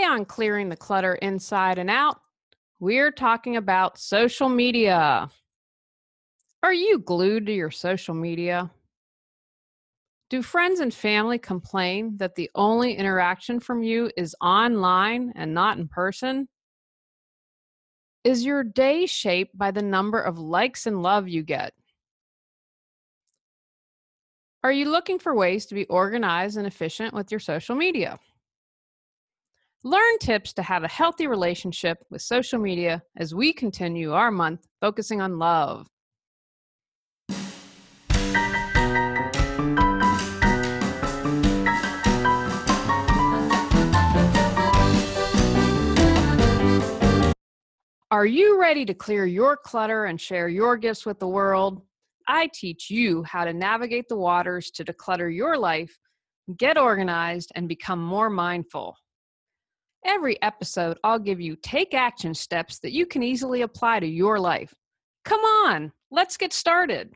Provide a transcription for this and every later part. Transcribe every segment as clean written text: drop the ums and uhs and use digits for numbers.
Today on Clearing the Clutter Inside and Out, we're talking about social media. Are you glued to your social media? Do friends and family complain that the only interaction from you is online and not in person? Is your day shaped by the number of likes and love you get? Are you looking for ways to be organized and efficient with your social media? Learn tips to have a healthy relationship with social media as we continue our month focusing on love. Are you ready to clear your clutter and share your gifts with the world? I teach you how to navigate the waters to declutter your life, get organized, and become more mindful. Every episode, I'll give you take action steps that you can easily apply to your life. Come on, let's get started.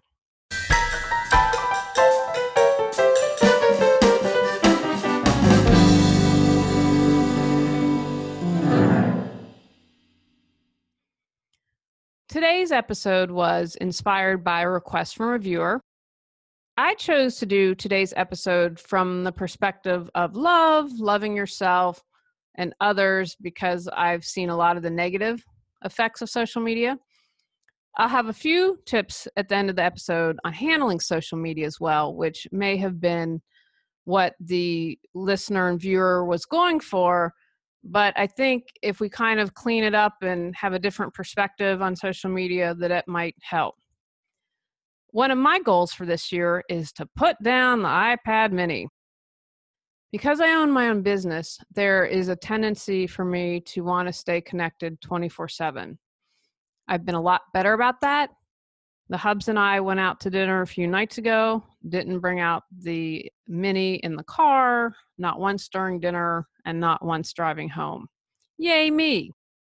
Today's episode was inspired by a request from a viewer. I chose to do today's episode from the perspective of love, loving yourself, and others because I've seen a lot of the negative effects of social media. I'll have a few tips at the end of the episode on handling social media as well, which may have been what the listener and viewer was going for. But I think if we kind of clean it up and have a different perspective on social media, that it might help. One of my goals for this year is to put down the iPad mini. Because I own my own business, there is a tendency for me to want to stay connected 24/7. I've been a lot better about that. The Hubs and I went out to dinner a few nights ago, didn't bring out the mini in the car, not once during dinner, and not once driving home. Yay me!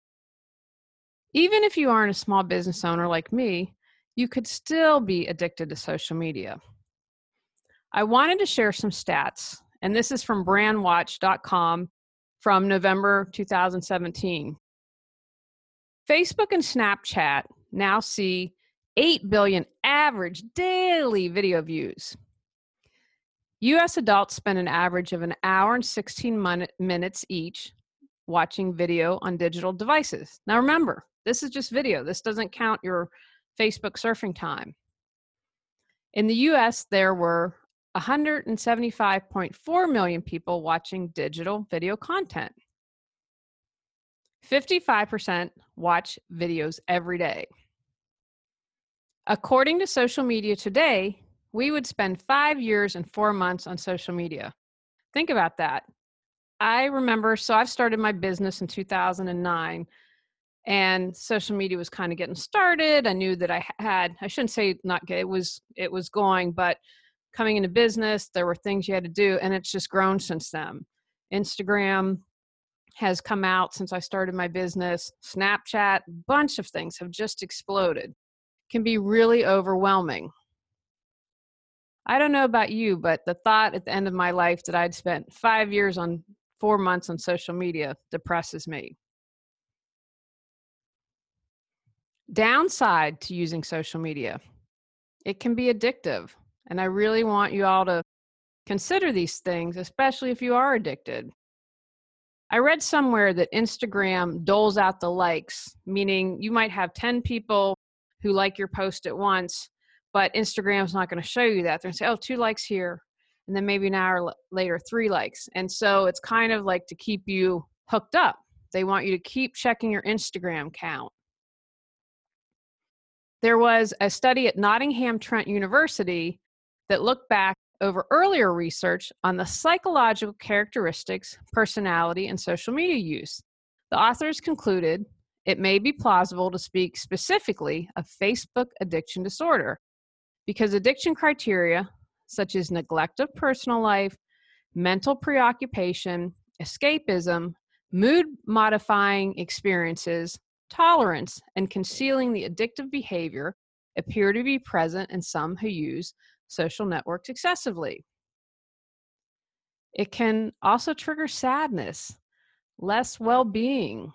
Even if you aren't a small business owner like me, you could still be addicted to social media. I wanted to share some stats, and this is from brandwatch.com from November 2017. Facebook and Snapchat now see 8 billion average daily video views. US adults spend an average of an hour and 16 minutes each watching video on digital devices. Now remember, this is just video. This doesn't count your Facebook surfing time. In the US, there were 175.4 million people watching digital video content. 55% watch videos every day. According to Social Media Today, we would spend 5 years and 4 months on social media. Think about that. I remember, so I've started my business in 2009, and social media was kind of getting started. I knew that I shouldn't say not get, it was going, but coming into business, there were things you had to do, and it's just grown since then. Instagram has come out since I started my business. Snapchat, bunch of things have just exploded. Can be really overwhelming. I don't know about you, but the thought at the end of my life that I'd spent 5 years on 4 months on social media depresses me. Downside to using social media: it can be addictive. And I really want you all to consider these things, especially if you are addicted. I read somewhere that Instagram doles out the likes, meaning you might have 10 people who like your post at once, but Instagram's not going to show you that. They're going to say, oh, 2 likes here, and then maybe an hour later, 3 likes. And so it's kind of like to keep you hooked up. They want you to keep checking your Instagram count. There was a study at Nottingham Trent University that looked back over earlier research on the psychological characteristics, personality, and social media use. The authors concluded it may be plausible to speak specifically of Facebook addiction disorder because addiction criteria such as neglect of personal life, mental preoccupation, escapism, mood-modifying experiences, tolerance, and concealing the addictive behavior appear to be present in some who use social networks excessively. It can also trigger sadness, less well-being.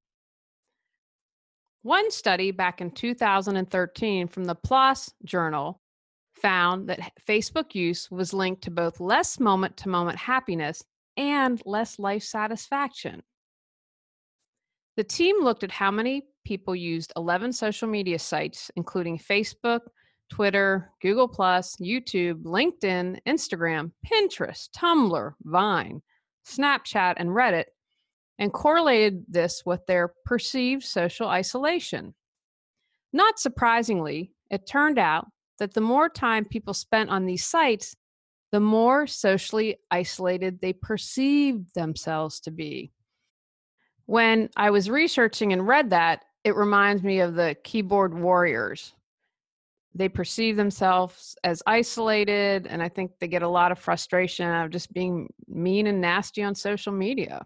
One study back in 2013 from the PLOS Journal found that Facebook use was linked to both less moment to moment happiness and less life satisfaction. The team looked at how many people used 11 social media sites, including Facebook, Twitter, Google, YouTube, LinkedIn, Instagram, Pinterest, Tumblr, Vine, Snapchat, and Reddit, and correlated this with their perceived social isolation. Not surprisingly, it turned out that the more time people spent on these sites, the more socially isolated they perceived themselves to be. When I was researching and read that, it reminds me of the keyboard warriors. They perceive themselves as isolated, and I think they get a lot of frustration out of just being mean and nasty on social media.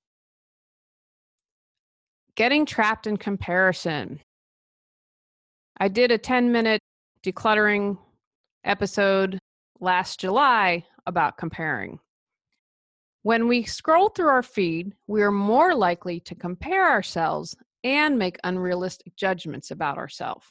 Getting trapped in comparison. I did a 10-minute decluttering episode last July about comparing. When we scroll through our feed, we are more likely to compare ourselves and make unrealistic judgments about ourselves.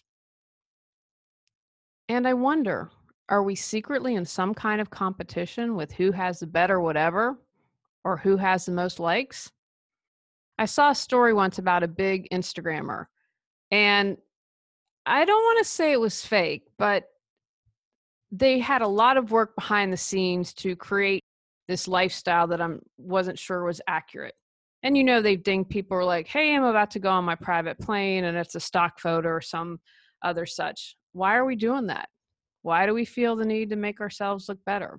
And I wonder, are we secretly in some kind of competition with who has the better whatever or who has the most likes? I saw a story once about a big Instagrammer, and I don't want to say it was fake, but they had a lot of work behind the scenes to create this lifestyle that I wasn't sure was accurate. And they ding people are like, hey, I'm about to go on my private plane, and it's a stock photo or some other such. Why are we doing that? Why do we feel the need to make ourselves look better?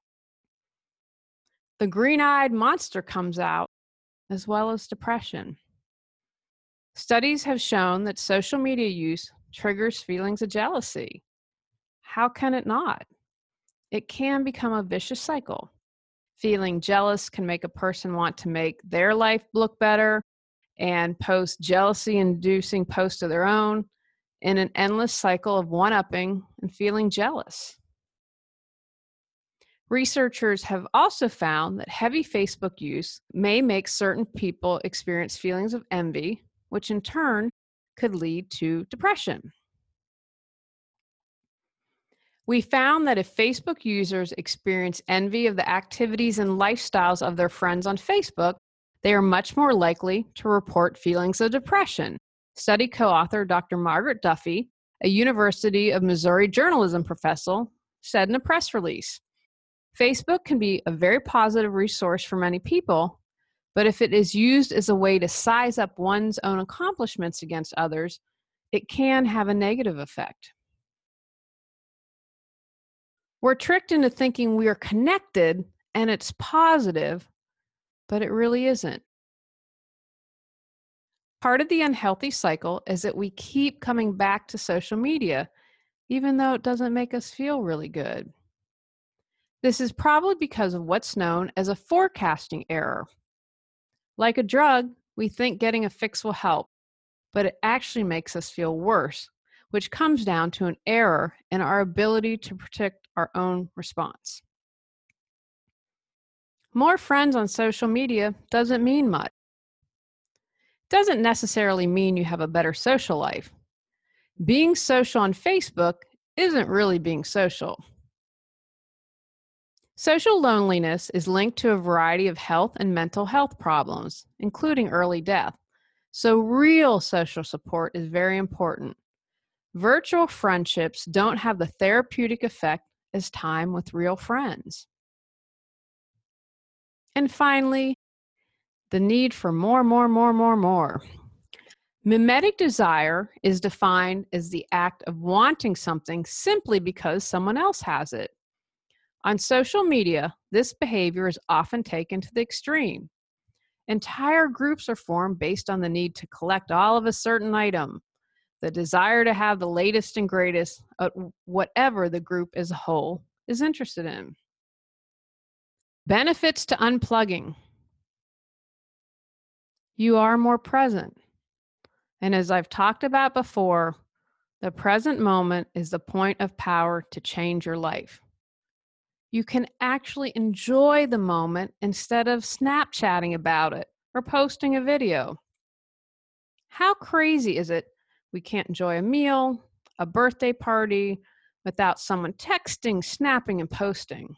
The green-eyed monster comes out, as well as depression. Studies have shown that social media use triggers feelings of jealousy. How can it not? It can become a vicious cycle. Feeling jealous can make a person want to make their life look better and post jealousy-inducing posts of their own in an endless cycle of one-upping and feeling jealous. Researchers have also found that heavy Facebook use may make certain people experience feelings of envy, which in turn could lead to depression. We found that if Facebook users experience envy of the activities and lifestyles of their friends on Facebook, they are much more likely to report feelings of depression. Study co-author Dr. Margaret Duffy, a University of Missouri journalism professor, said in a press release. Facebook can be a very positive resource for many people, but if it is used as a way to size up one's own accomplishments against others, it can have a negative effect. We're tricked into thinking we are connected and it's positive, but it really isn't. Part of the unhealthy cycle is that we keep coming back to social media, even though it doesn't make us feel really good. This is probably because of what's known as a forecasting error. Like a drug, we think getting a fix will help, but it actually makes us feel worse, which comes down to an error in our ability to predict our own response. More friends on social media doesn't mean much. It doesn't necessarily mean you have a better social life. Being social on Facebook isn't really being social. Social loneliness is linked to a variety of health and mental health problems, including early death. So real social support is very important. Virtual friendships don't have the therapeutic effect as time with real friends. And finally, the need for more. Mimetic desire is defined as the act of wanting something simply because someone else has it. On social media, this behavior is often taken to the extreme. Entire groups are formed based on the need to collect all of a certain item, the desire to have the latest and greatest at whatever the group as a whole is interested in. Benefits to unplugging. You are more present. And as I've talked about before, the present moment is the point of power to change your life. You can actually enjoy the moment instead of Snapchatting about it or posting a video. How crazy is it we can't enjoy a meal, a birthday party, without someone texting, snapping, and posting?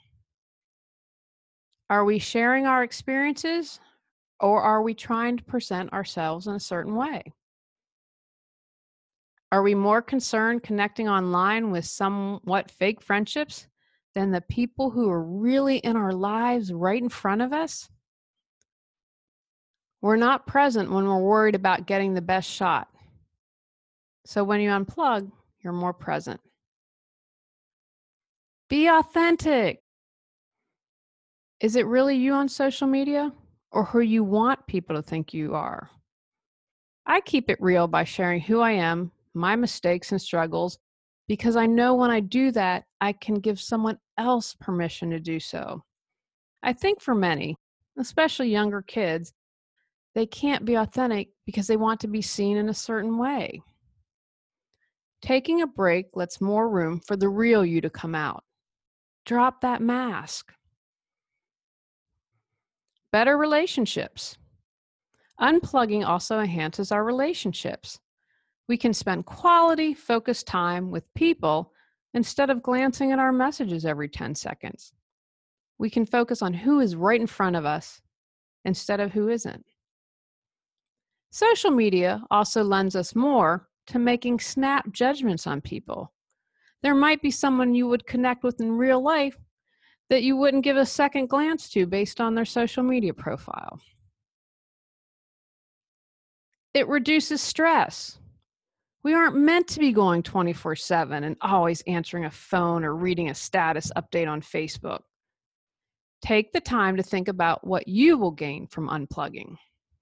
Are we sharing our experiences, or are we trying to present ourselves in a certain way? Are we more concerned connecting online with somewhat fake friendships than the people who are really in our lives right in front of us? We're not present when we're worried about getting the best shot. So when you unplug, you're more present. Be authentic. Is it really you on social media, or who you want people to think you are? I keep it real by sharing who I am, my mistakes and struggles, because I know when I do that, I can give someone else permission to do so. I think for many, especially younger kids, they can't be authentic because they want to be seen in a certain way. Taking a break lets more room for the real you to come out. Drop that mask. Better relationships. Unplugging also enhances our relationships. We can spend quality, focused time with people instead of glancing at our messages every 10 seconds. We can focus on who is right in front of us instead of who isn't. Social media also lends us more to making snap judgments on people. There might be someone you would connect with in real life that you wouldn't give a second glance to based on their social media profile. It reduces stress. We aren't meant to be going 24/7 and always answering a phone or reading a status update on Facebook. Take the time to think about what you will gain from unplugging.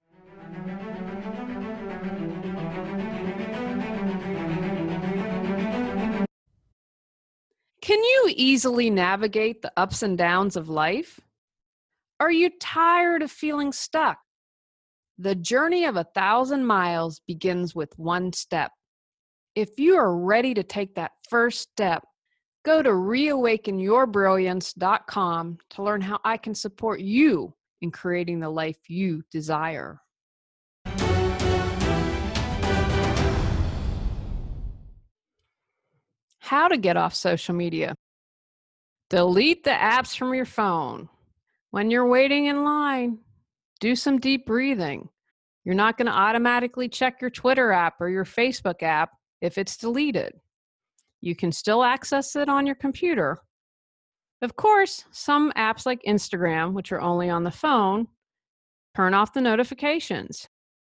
Can you easily navigate the ups and downs of life? Are you tired of feeling stuck? The journey of 1,000 miles begins with one step. If you are ready to take that first step, go to reawakenyourbrilliance.com to learn how I can support you in creating the life you desire. How to get off social media. Delete the apps from your phone. When you're waiting in line, do some deep breathing. You're not going to automatically check your Twitter app or your Facebook app if it's deleted. You can still access it on your computer. Of course, some apps like Instagram, which are only on the phone, turn off the notifications.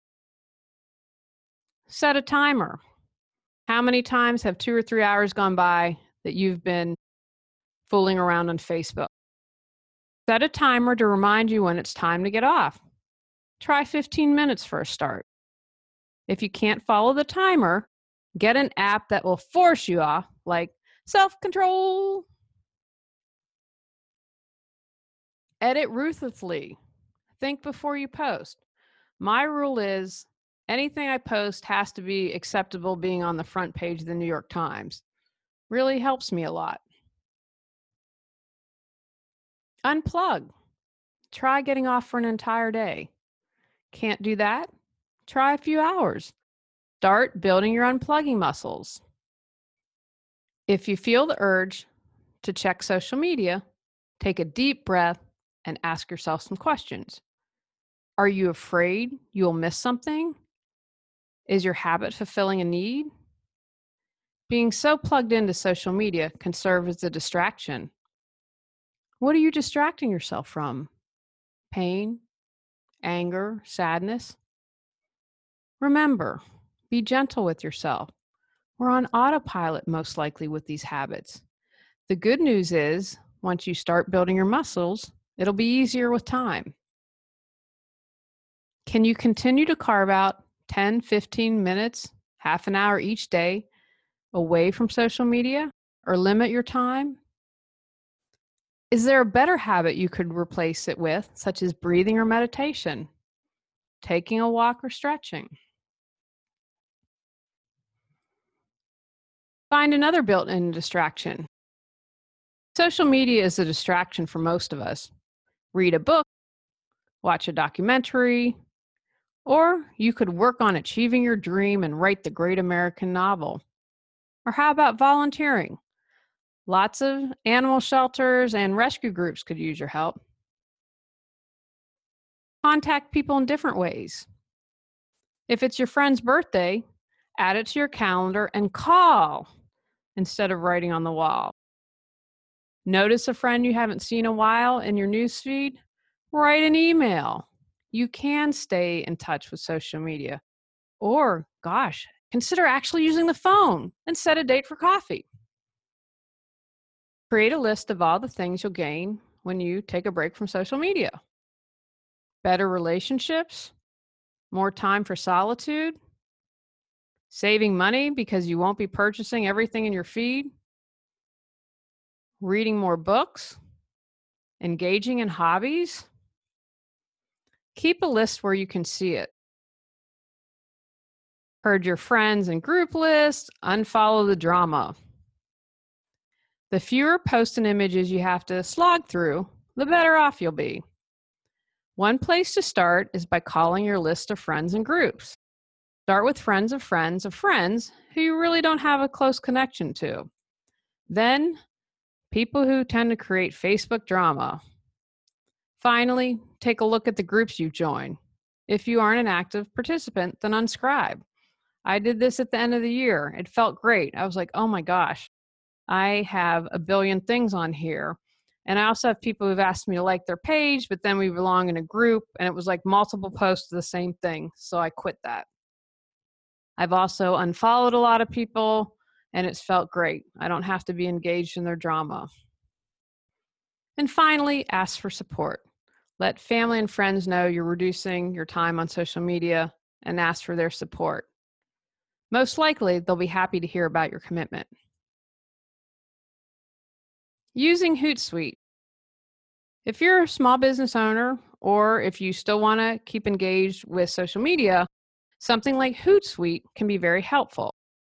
Set a timer. How many times have 2 or 3 hours gone by that you've been fooling around on Facebook? Set a timer to remind you when it's time to get off. Try 15 minutes for a start. If you can't follow the timer, get an app that will force you off, like self-control. Edit ruthlessly. Think before you post. My rule is anything I post has to be acceptable being on the front page of the New York Times. Really helps me a lot. Unplug. Try getting off for an entire day. Can't do that? Try a few hours. Start building your unplugging muscles. If you feel the urge to check social media, take a deep breath and ask yourself some questions. Are you afraid you'll miss something? Is your habit fulfilling a need? Being so plugged into social media can serve as a distraction. What are you distracting yourself from? Pain, anger, sadness? Remember, be gentle with yourself. We're on autopilot most likely with these habits. The good news is, once you start building your muscles, it'll be easier with time. Can you continue to carve out 10, 15 minutes, half an hour each day away from social media, or limit your time? Is there a better habit you could replace it with, such as breathing or meditation, taking a walk or stretching? Find another built-in distraction. Social media is a distraction for most of us. Read a book, watch a documentary, Or you could work on achieving your dream and write the great American novel. Or how about volunteering? Lots of animal shelters and rescue groups could use your help. Contact people in different ways. If it's your friend's birthday, add it to your calendar and call instead of writing on the wall. Notice a friend you haven't seen in a while in your newsfeed? Write an email. You can stay in touch with social media. Or, gosh, consider actually using the phone and set a date for coffee. Create a list of all the things you'll gain when you take a break from social media. Better relationships, more time for solitude, saving money because you won't be purchasing everything in your feed, reading more books, engaging in hobbies. Keep a list where you can see it. Purge your friends and group lists, unfollow the drama. The fewer posts and images you have to slog through, the better off you'll be. One place to start is by calling your list of friends and groups. Start with friends of friends of friends who you really don't have a close connection to. Then, people who tend to create Facebook drama. Finally, take a look at the groups you join. If you aren't an active participant, then unscribe. I did this at the end of the year. It felt great. I was like, oh my gosh, I have a billion things on here. And I also have people who've asked me to like their page, but then we belong in a group and it was like multiple posts of the same thing. So I quit that. I've also unfollowed a lot of people and it's felt great. I don't have to be engaged in their drama. And finally, ask for support. Let family and friends know you're reducing your time on social media and ask for their support. Most likely, they'll be happy to hear about your commitment. Using Hootsuite. If you're a small business owner or if you still want to keep engaged with social media, something like Hootsuite can be very helpful.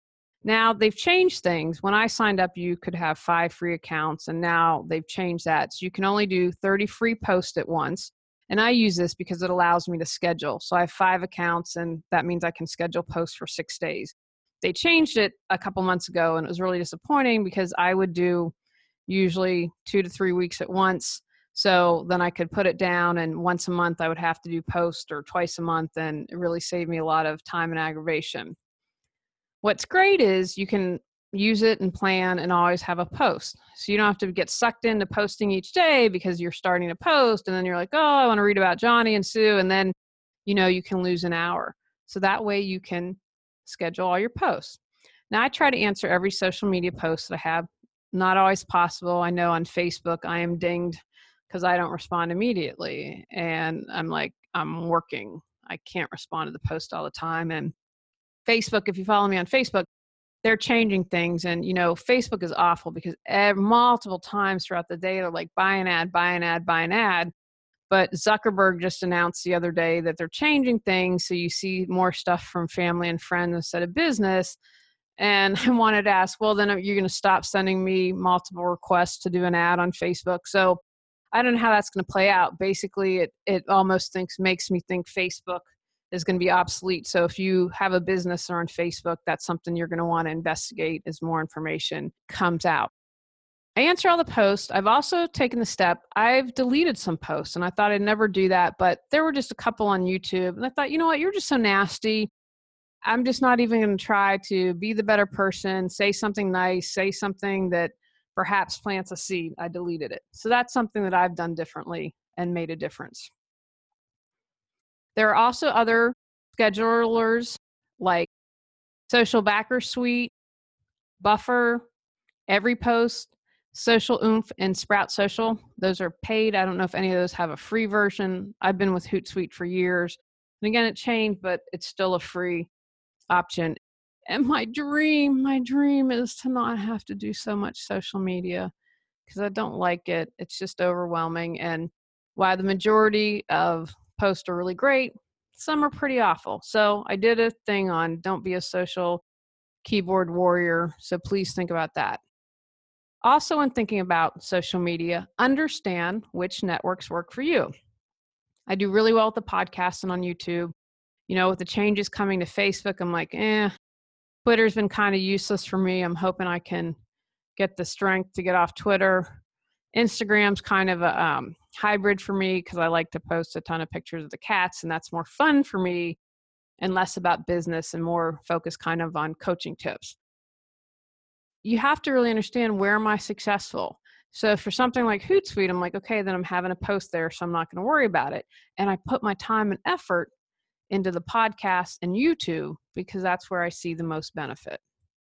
Now, they've changed things. When I signed up, you could have 5 free accounts, and now they've changed that. So you can only do 30 free posts at once. And I use this because it allows me to schedule. So I have 5 accounts, and that means I can schedule posts for 6 days. They changed it a couple months ago, and it was really disappointing because I would do usually 2 to 3 weeks at once. So then I could put it down, and once a month I would have to do post or twice a month, and it really saved me a lot of time and aggravation. What's great is you can use it and plan and always have a post. So you don't have to get sucked into posting each day because you're starting to post and then you're like, oh, I want to read about Johnny and Sue. And then, you can lose an hour. So that way you can schedule all your posts. Now I try to answer every social media post that I have. Not always possible. I know on Facebook I am dinged because I don't respond immediately. And I'm like, I'm working. I can't respond to the post all the time. And Facebook, if you follow me on Facebook, they're changing things. And, Facebook is awful because multiple times throughout the day, they're like, buy an ad, buy an ad, buy an ad. But Zuckerberg just announced the other day that they're changing things. So you see more stuff from family and friends instead of business. And I wanted to ask, well, then you're going to stop sending me multiple requests to do an ad on Facebook. So I don't know how that's going to play out. Basically, it almost makes me think Facebook is going to be obsolete. So if you have a business or on Facebook, that's something you're going to want to investigate as more information comes out. I answer all the posts. I've also taken the step. I've deleted some posts and I thought I'd never do that, but there were just a couple on YouTube. And I thought, you know what, you're just so nasty. I'm just not even going to try to be the better person, say something nice, say something that perhaps plants a seed. I deleted it. So that's something that I've done differently and made a difference. There are also other schedulers like Social Backer Suite, Buffer, EveryPost, Social Oomph, and Sprout Social. Those are paid. I don't know if any of those have a free version. I've been with Hootsuite for years. And again, it changed, but it's still a free option. And my dream is to not have to do so much social media because I don't like it. It's just overwhelming. And while the majority of posts are really great, some are pretty awful. So I did a thing on don't be a social keyboard warrior. So please think about that. Also, when thinking about social media, understand which networks work for you. I do really well with the podcast and on YouTube. With the changes coming to Facebook, I'm like, Twitter's been kind of useless for me. I'm hoping I can get the strength to get off Twitter. Instagram's kind of a hybrid for me because I like to post a ton of pictures of the cats, and that's more fun for me and less about business and more focused kind of on coaching tips. You have to really understand, where am I successful? So for something like Hootsuite, I'm like, okay, then I'm having a post there, so I'm not going to worry about it. And I put my time and effort into the podcast and YouTube because that's where I see the most benefit.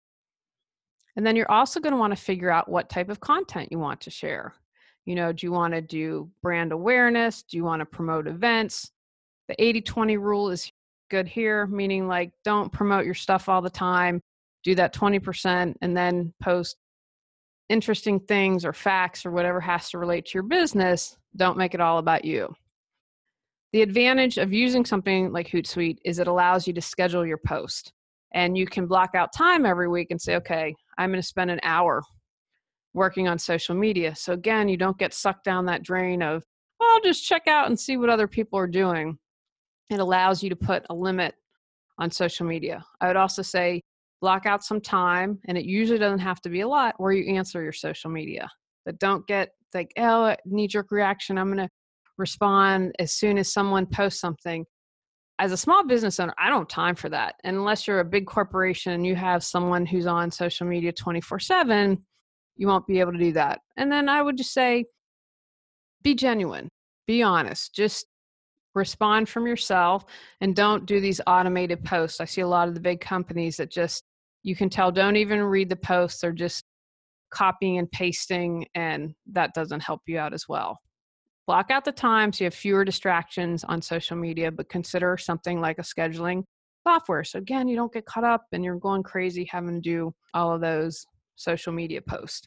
And then you're also going to want to figure out what type of content you want to share. Do you want to do brand awareness? Do you want to promote events? The 80-20 rule is good here, meaning like, don't promote your stuff all the time. Do that 20% and then post interesting things or facts or whatever has to relate to your business. Don't make it all about you. The advantage of using something like Hootsuite is it allows you to schedule your post, and you can block out time every week and say, okay, I'm going to spend an hour working on social media. So again, you don't get sucked down that drain of, well, I'll just check out and see what other people are doing. It allows you to put a limit on social media. I would also say block out some time, and it usually doesn't have to be a lot, where you answer your social media. But don't get like, oh, knee-jerk reaction. I'm going to respond as soon as someone posts something. As a small business owner, I don't have time for that. And unless you're a big corporation and you have someone who's on social media 24/7, you won't be able to do that. And then I would just say, be genuine, be honest, just respond from yourself, and don't do these automated posts. I see a lot of the big companies that just, you can tell, don't even read the posts. They're just copying and pasting, and that doesn't help you out as well. Block out the time so you have fewer distractions on social media, but consider something like a scheduling software. So again, you don't get caught up and you're going crazy having to do all of those social media posts.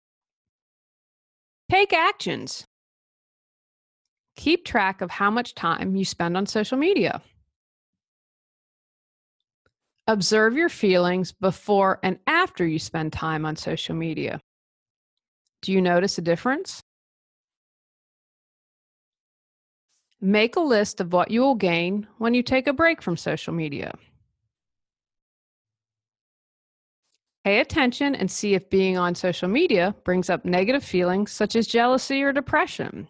Take actions. Keep track of how much time you spend on social media. Observe your feelings before and after you spend time on social media. Do you notice a difference? Make a list of what you will gain when you take a break from social media. Pay attention and see if being on social media brings up negative feelings such as jealousy or depression.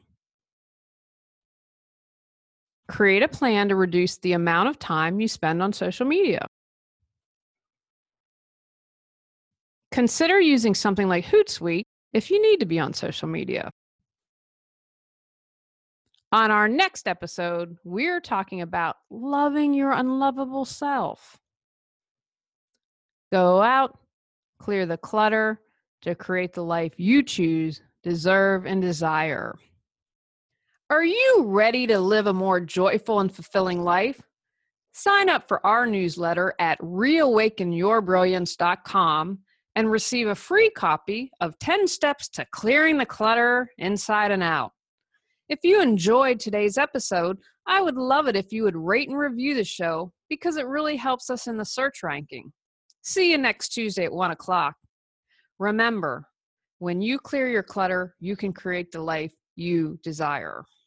Create a plan to reduce the amount of time you spend on social media. Consider using something like Hootsuite if you need to be on social media. On our next episode, we're talking about loving your unlovable self. Go out, clear the clutter to create the life you choose, deserve, and desire. Are you ready to live a more joyful and fulfilling life? Sign up for our newsletter at reawakenyourbrilliance.com and receive a free copy of 10 Steps to Clearing the Clutter Inside and Out. If you enjoyed today's episode, I would love it if you would rate and review the show because it really helps us in the search ranking. See you next Tuesday at 1 o'clock. Remember, when you clear your clutter, you can create the life you desire.